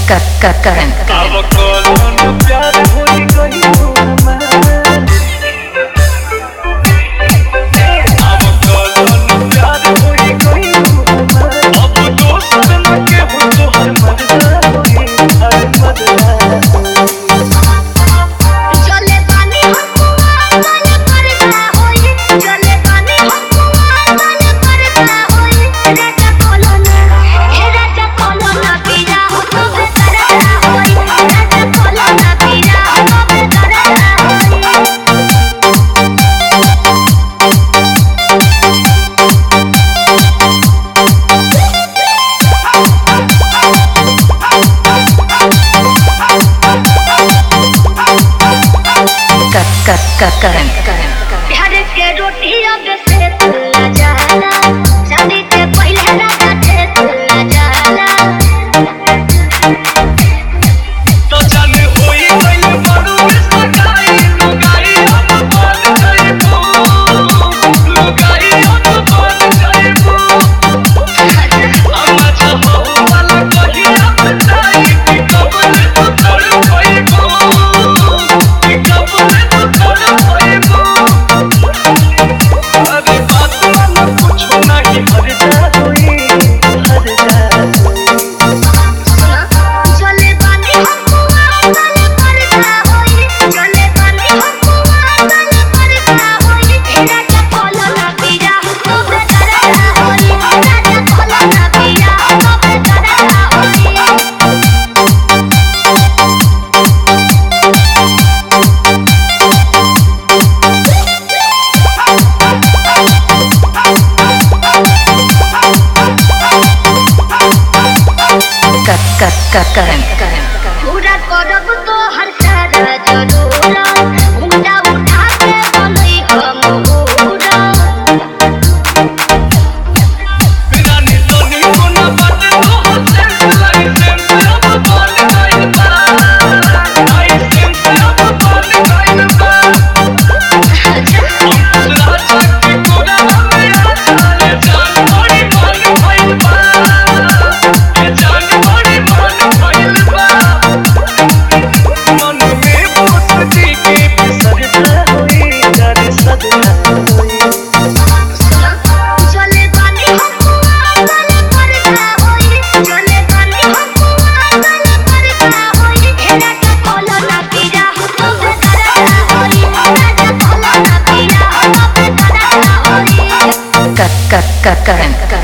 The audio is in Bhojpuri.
प्यार के रोटी अब से तुला जाला शादी से पहले राजा से तुला जाला तो जाने होई गइल बड़ू सगाई लुगाई हम बन जाइबू लुगाई हम बन जाइबू अम्मा चाहो वाला कही अब जाई कि कबल तो कर पाइबू कि कबल तो कर पाइबू अरे बात वाला कुछ नहीं हर जा होई हर जा सुना चले बानी हमको आगल करता होई चले बानी हमको आगल करता होई राजा खोलो ना पिया तो बेदरदा होई राजा खोलो ना पिया तो बेदरदा होई पूरा करब तो हर सारा जरूरत घुंघटा उठा के बोलई हम पूरा रानी सोनी कोना बात तो हंसे लाइसेंस अब बन गइल बा लाइसेंस अब बन गइल बा राजा के पूरा मेरा चाले जान बड़ी मन भइल बा ए जान बड़ी मन भइल बा मन में बसती के बिसरता होई डर सदना होई सुना चले बानी हमको आगल करता होई चले बानी हमको आगल करता होई राजा खोलो ना पिया तो बेदरदा होई राजा खोलो ना पिया तो बेदरदा होई